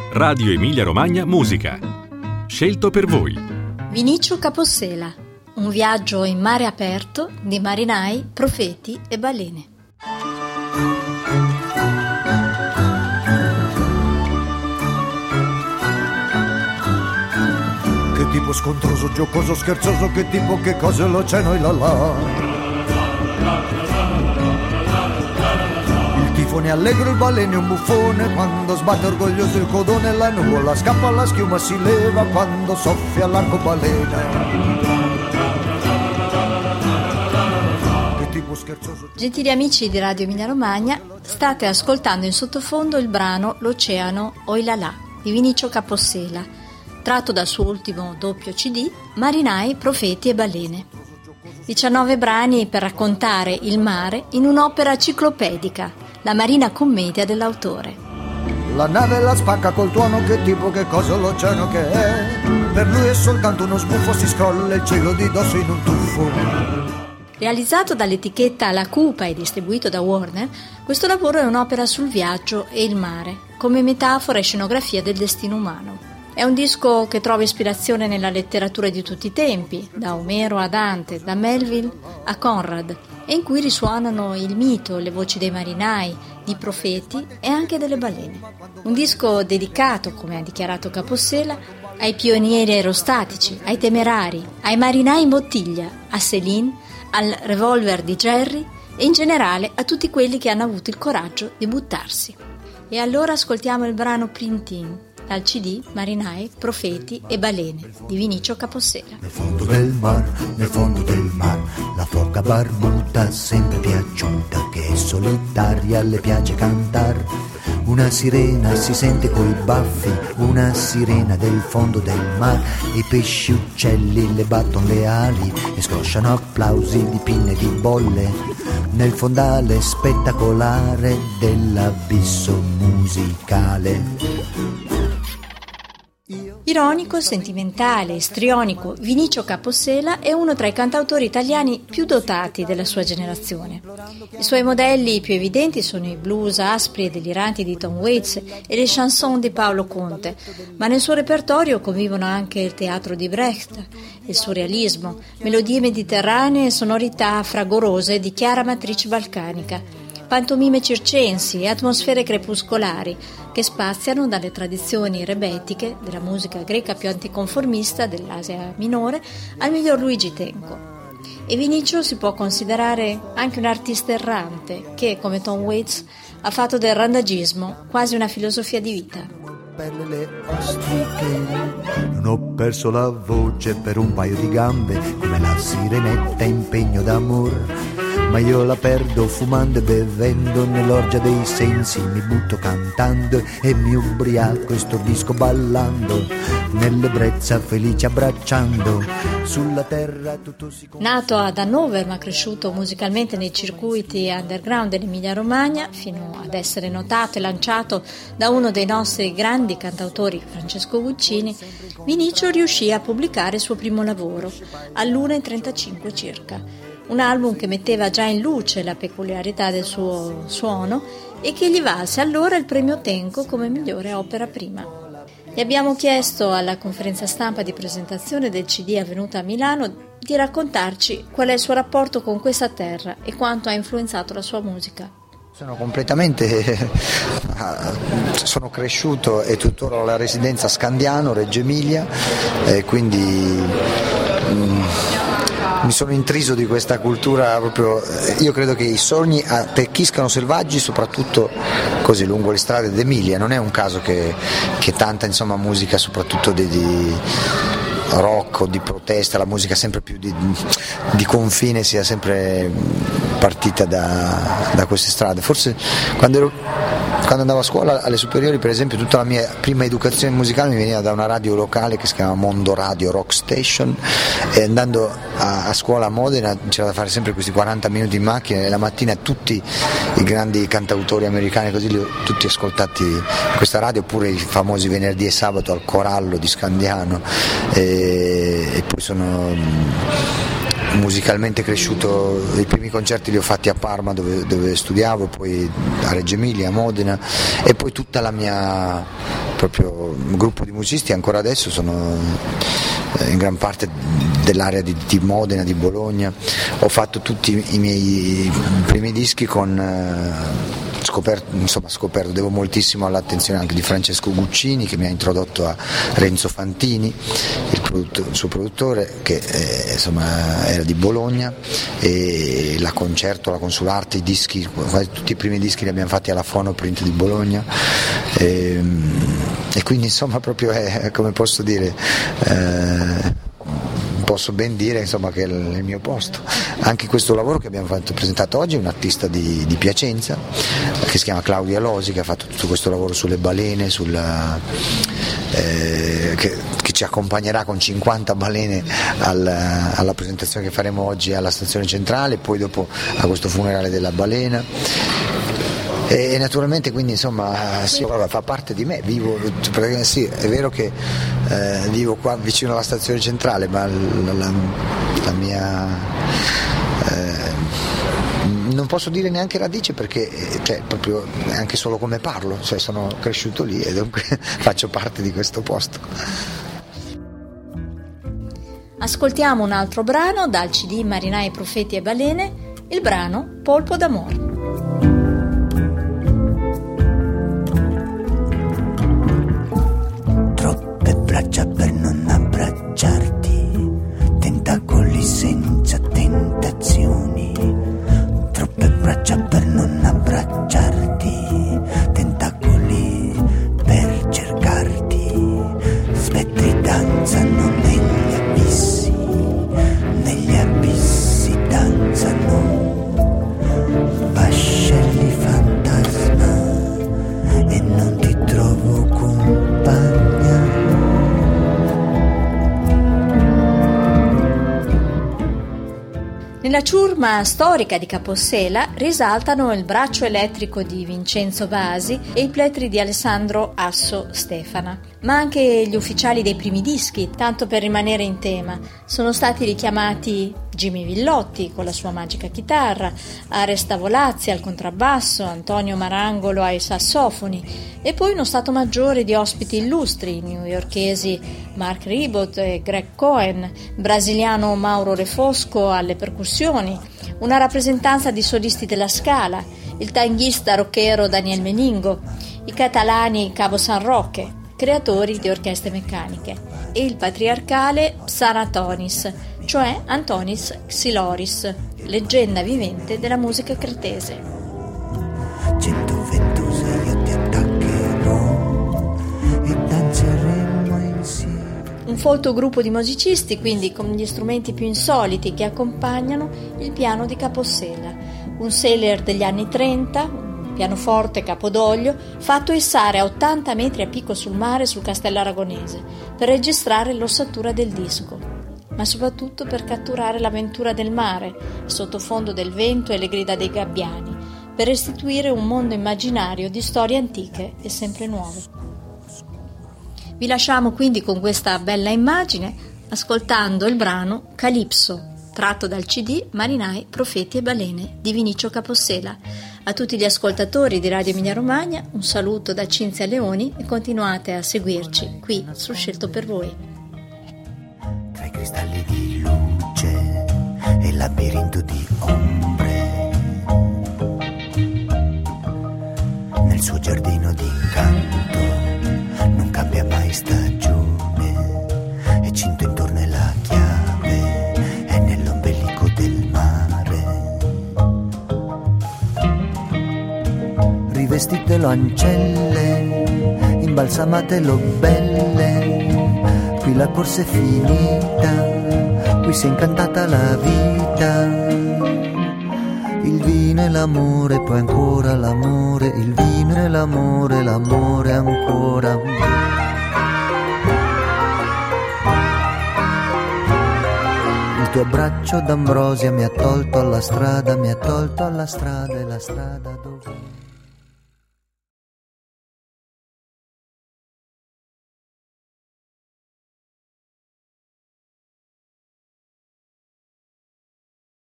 Radio Emilia Romagna Musica. Scelto per voi. Vinicio Capossela. Un viaggio in mare aperto di marinai, profeti e balene. Che tipo scontroso, giocoso, scherzoso, che tipo, che cosa, l'oceano e la là. Il tifone allegro, il balene un buffone, quando sbatte orgoglioso il codone, la nuvola scappa, la schiuma si leva, quando soffia l'arcobaleno. Gentili amici di Radio Emilia Romagna, state ascoltando in sottofondo il brano L'Oceano Oi là là di Vinicio Capossela, tratto dal suo ultimo doppio CD Marinai, profeti e balene. 19 brani per raccontare il mare in un'opera ciclopedica, la Marina Commedia dell'autore. La nave la spacca col tuono, che tipo, che cosa, l'oceano che è. Per lui è soltanto uno sbuffo, si scrolla il cielo di dosso in un tuffo. Realizzato dall'etichetta La Cupa e distribuito da Warner, questo lavoro è un'opera sul viaggio e il mare, come metafora e scenografia del destino umano. È un disco che trova ispirazione nella letteratura di tutti i tempi, da Omero a Dante, da Melville a Conrad, e in cui risuonano il mito, le voci dei marinai, di profeti e anche delle balene. Un disco dedicato, come ha dichiarato Capossela, ai pionieri aerostatici, ai temerari, ai marinai in bottiglia, a Céline, al revolver di Jerry e in generale a tutti quelli che hanno avuto il coraggio di buttarsi. E allora ascoltiamo il brano Printin dal CD Marinai, profeti e balene di Vinicio Capossela. Nel fondo del mar, la foca barbuta sempre piaciuta, che è solitaria, le piace cantar. Una sirena si sente coi baffi, una sirena del fondo del mar. I pesci uccelli le battono le ali e scrosciano applausi di pinne e di bolle nel fondale spettacolare dell'abisso musicale. Ironico, sentimentale, istrionico, Vinicio Capossela è uno tra i cantautori italiani più dotati della sua generazione. I suoi modelli più evidenti sono i blues aspri e deliranti di Tom Waits e le chanson di Paolo Conte, ma nel suo repertorio convivono anche il teatro di Brecht, il surrealismo, melodie mediterranee e sonorità fragorose di chiara matrice balcanica, pantomime circensi e atmosfere crepuscolari che spaziano dalle tradizioni rebetiche della musica greca più anticonformista dell'Asia minore al miglior Luigi Tenco. E Vinicio si può considerare anche un artista errante che, come Tom Waits, ha fatto del randagismo quasi una filosofia di vita. Non ho perso la voce per un paio di gambe, come la sirenetta in pegno d'amor. Ma io la perdo fumando e bevendo, nell'orgia dei sensi mi butto cantando e mi ubriaco e stordisco ballando, nell'ebbrezza felice abbracciando, sulla terra tutto si... Nato ad Hannover ma cresciuto musicalmente nei circuiti underground dell'Emilia Romagna, fino ad essere notato e lanciato da uno dei nostri grandi cantautori, Francesco Guccini, Vinicio riuscì a pubblicare il suo primo lavoro, all'1:35 circa. Un album che metteva già in luce la peculiarità del suo suono e che gli valse allora il premio Tenco come migliore opera prima. Gli abbiamo chiesto alla conferenza stampa di presentazione del CD avvenuta a Milano di raccontarci qual è il suo rapporto con questa terra e quanto ha influenzato la sua musica. Sono cresciuto e tuttora ho la residenza a Scandiano, Reggio Emilia, e quindi mi sono intriso di questa cultura proprio. Io credo che i sogni attecchiscano selvaggi soprattutto così lungo le strade d'Emilia. Non è un caso che tanta musica soprattutto di rock o di protesta, la musica sempre più di confine sia sempre partita da queste strade. Forse quando andavo a scuola alle superiori, per esempio, tutta la mia prima educazione musicale mi veniva da una radio locale che si chiama Mondo Radio Rock Station, e andando a scuola a Modena c'era da fare sempre questi 40 minuti in macchina e la mattina tutti i grandi cantautori americani così li ho tutti ascoltati in questa radio, oppure i famosi venerdì e sabato al Corallo di Scandiano, e poi sono musicalmente cresciuto. I primi concerti li ho fatti a Parma dove studiavo, poi a Reggio Emilia, a Modena, e poi tutta la mia proprio un gruppo di musicisti, ancora adesso sono in gran parte dell'area di Modena, di Bologna. Ho fatto tutti i miei primi dischi scoperto, devo moltissimo all'attenzione anche di Francesco Guccini, che mi ha introdotto a Renzo Fantini, il suo produttore, che era di Bologna, e la Concerto, la Consularte, i dischi, quasi tutti i primi dischi li abbiamo fatti alla Fonoprint di Bologna, e quindi insomma proprio è, come posso dire, posso ben dire insomma che è il mio posto. Anche questo lavoro che abbiamo presentato oggi è un artista di Piacenza che si chiama Claudia Losi, che ha fatto tutto questo lavoro sulle balene, che ci accompagnerà con 50 balene alla presentazione che faremo oggi alla stazione centrale, poi dopo a questo funerale della balena. E naturalmente quindi insomma fa parte di me, vivo, sì, è vero che vivo qua vicino alla stazione centrale, ma la mia non posso dire neanche radice, perché proprio anche solo come parlo, sono cresciuto lì e dunque faccio parte di questo posto. Ascoltiamo un altro brano dal CD Marinai, Profeti e Balene, il brano Polpo d'amore. Braccia per non abbracciarti, tentacoli senza tentazioni. Troppe braccia per non abbracciarti, tentacoli per cercarti. Spettri danzano negli abissi danzano. Vascelli fantasma e non ti trovo compagna. Nella ciurma storica di Capossela risaltano il braccio elettrico di Vincenzo Vasi e i plettri di Alessandro Asso Stefana, ma anche gli ufficiali dei primi dischi, tanto per rimanere in tema. Sono stati richiamati Jimmy Villotti con la sua magica chitarra, Aresta Volazzi al contrabbasso, Antonio Marangolo ai sassofoni e poi uno stato maggiore di ospiti illustri newyorkesi Mark Ribot e Greg Cohen, brasiliano Mauro Refosco alle percussioni, una rappresentanza di solisti della Scala, il tanghista rockero Daniel Meningo, i catalani Cabo San Roque, creatori di orchestre meccaniche, e il patriarcale Psanatonis, cioè Antonis Xyloris, leggenda vivente della musica cretese. 126 io ti attaccherò e danzeremo insieme. Un folto gruppo di musicisti, quindi, con gli strumenti più insoliti che accompagnano il piano di Capossela, un Sailor degli anni 30, un pianoforte capodoglio fatto issare a 80 metri a picco sul mare sul Castello Aragonese per registrare l'ossatura del disco, ma soprattutto per catturare l'avventura del mare, il sottofondo del vento e le grida dei gabbiani, per restituire un mondo immaginario di storie antiche e sempre nuove. Vi lasciamo quindi con questa bella immagine, ascoltando il brano Calipso, tratto dal CD Marinai, Profeti e Balene di Vinicio Capossela. A tutti gli ascoltatori di Radio Emilia Romagna un saluto da Cinzia Leoni e continuate a seguirci qui su Scelto per Voi. Tra i cristalli di luce e il labirinto di ombre, nel suo giardino di incanto non cambia mai stagione, e cinto intorno è la chiave, è nell'ombelico del mare. Rivestitelo ancelle, imbalsamatelo belle, qui la corsa è finita, qui si è incantata la vita. Il vino e l'amore, poi ancora l'amore, il vino e l'amore, l'amore ancora. Il tuo abbraccio d'ambrosia mi ha tolto alla strada, mi ha tolto alla strada e la strada dove...